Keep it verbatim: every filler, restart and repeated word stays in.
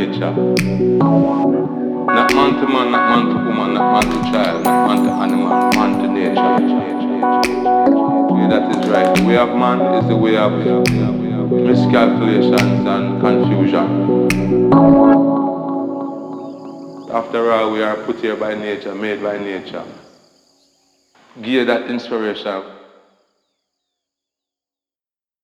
nature. Not man to man, not man to woman, not man to child, not man to animal, man to nature. Yeah, that is right. The way of man is the way of miscalculations and confusion. After all, we are put here by nature, made by nature. Give that inspiration